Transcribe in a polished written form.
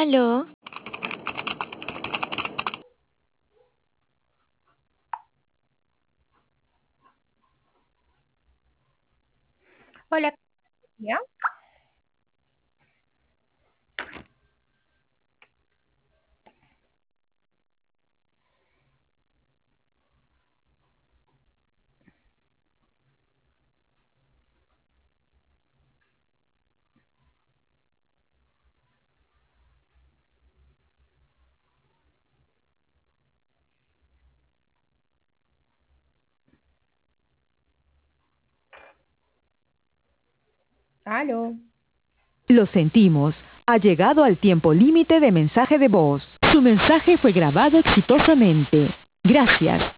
Aló, Hola, Claudia. Aló. Lo sentimos. Ha llegado al tiempo límite de mensaje de voz. Su mensaje fue grabado exitosamente. Gracias.